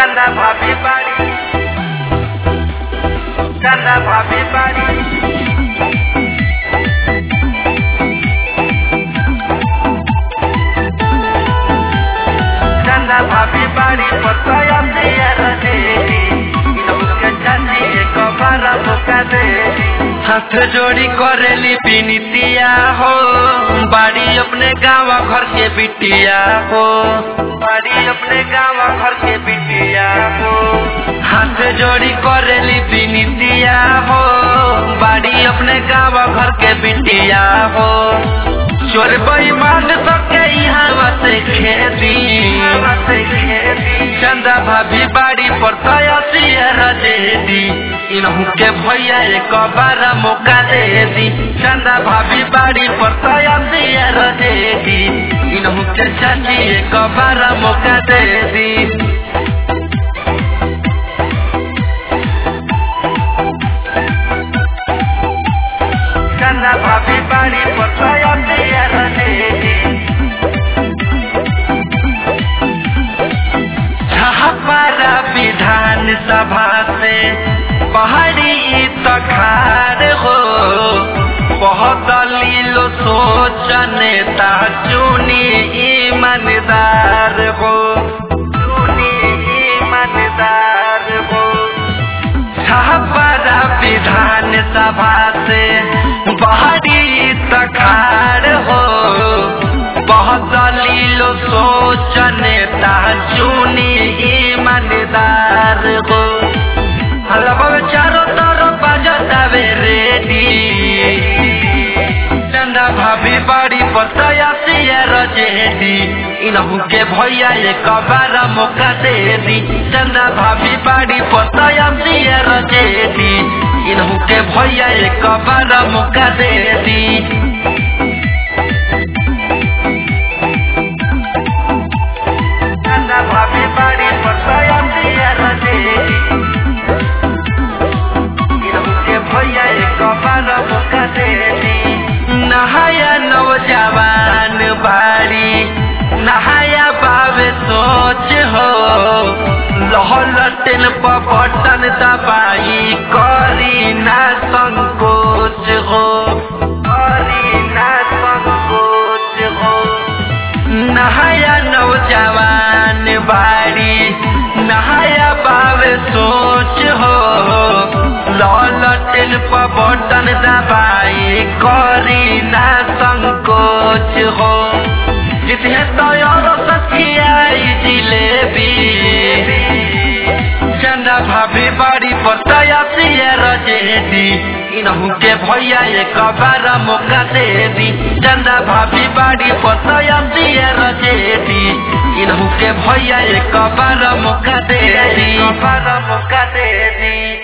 चंदा भाभी बाड़ी, चंदा भाभी बाड़ी, चंदा भाभी बाड़ी पताया दिया रजेली, इनके चाची एक बार मौका दे। हाथ जोड़ी करेली बिनतिया हो, बाड़ी अपने गाँव घर के बिटिया हो, बाड़ी अपने गाँव घर के बिटिया हो। हाथ जोड़ी करेली बिनतिया हो, बाड़ी अपने गाँव घर के बिटिया हो। चोर बेईमान सबके यहाँ से खेती, चंदा भाभी बाड़ी पर रजेदी, इनहू के भैया एक बार मौका दे दी। चंदा भाभी बाड़ी पर रजेदी, इनहू के चाची एक बार मौका दे दी। चंदा भाभी बाड़ी पर रजेदी, छापारा विधान सभा से पहाड़ी तखार हो, बहुत लीलो सोच नेता चुनी ईमानदार हो, चुनी ईमानदार हो। छापारा विधान सभा से पहाड़ी तखार हो, बहुत लीलो सोच नेता चुनी ईमानदार हो। लगभग चारों तरफ बजतावे रेडी, चंदा भाभी बाड़ी पताया रजेदी, इनहू के भैया एक बार मौका दे दी। चंदा भाभी बाड़ी पताया रजेदी, इनहू के भैया एक बार मौका दे दी। चंदा भाभी बाड़ी पताया रजेदी, भैया एक बार मौका दे दी। नहाया नौजवान बाड़ी, नहाया बावे सोच हो, लहलटेन पर बटन दबाई करी ना संकोच हो, करी ना संकोच हो। नहाया नौजवान बाड़ी, नहाया बावे सोच हो, ललटेन पर बटन दबाई करी ना संकोच हो। जितने तैयार सखियाई जिलेबी, चंदा भाभी बाड़ी पर रजेदी, इनहू के भैया एक बार मौका दे दी। चंदा भाभी बाड़ी पर रजेदी, इनहू के भैया एक बार मौका दे दी, मौका दे दी।